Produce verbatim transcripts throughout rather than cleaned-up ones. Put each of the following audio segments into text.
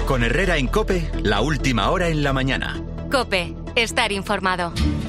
Con Herrera en COPE, la última hora en la mañana. COPE, estar informado.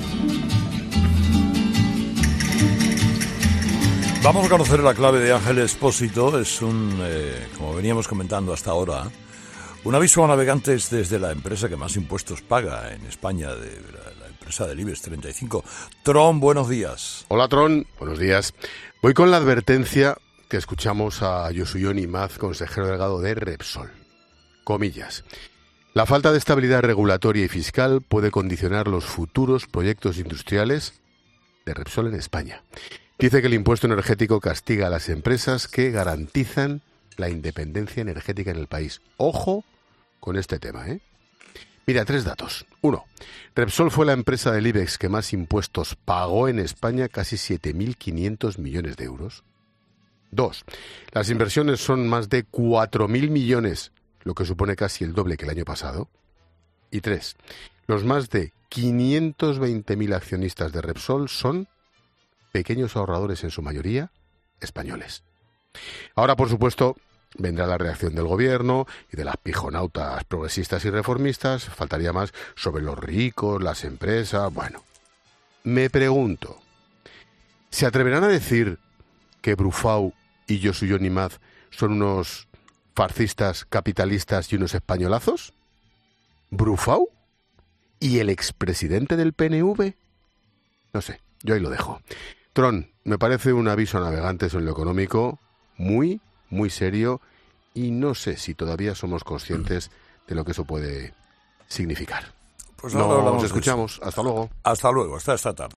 Vamos a conocer la clave de Ángel Expósito. Es un, eh, como veníamos comentando hasta ahora, un aviso a navegantes desde la empresa que más impuestos paga en España, de la, la empresa del IBEX treinta y cinco. Tron, buenos días. Hola Tron, buenos días. Voy con la advertencia que escuchamos a Yosuyon Imaz, consejero delegado de Repsol. Comillas. La falta de estabilidad regulatoria y fiscal puede condicionar los futuros proyectos industriales de Repsol en España. Dice que el impuesto energético castiga a las empresas que garantizan la independencia energética en el país. Ojo con este tema, ¿eh? Mira, tres datos. Uno, Repsol fue la empresa del IBEX que más impuestos pagó en España, casi siete mil quinientos millones de euros. Dos, las inversiones son más de cuatro mil millones, lo que supone casi el doble que el año pasado. Y tres, los más de quinientos veinte mil accionistas de Repsol son pequeños ahorradores, en su mayoría españoles. Ahora, por supuesto, vendrá la reacción del gobierno y de las pijonautas progresistas y reformistas. Faltaría más sobre los ricos, las empresas. Bueno, me pregunto, ¿se atreverán a decir que Brufau y Yosuyon Imaz son unos fascistas, capitalistas y unos españolazos? ¿Brufau? ¿Y el expresidente del P N V? No sé, yo ahí lo dejo. Tron, me parece un aviso a navegantes en lo económico muy, muy serio, y no sé si todavía somos conscientes de lo que eso puede significar. Pues ahora Nos escuchamos. Hasta luego. Hasta luego, hasta esta tarde.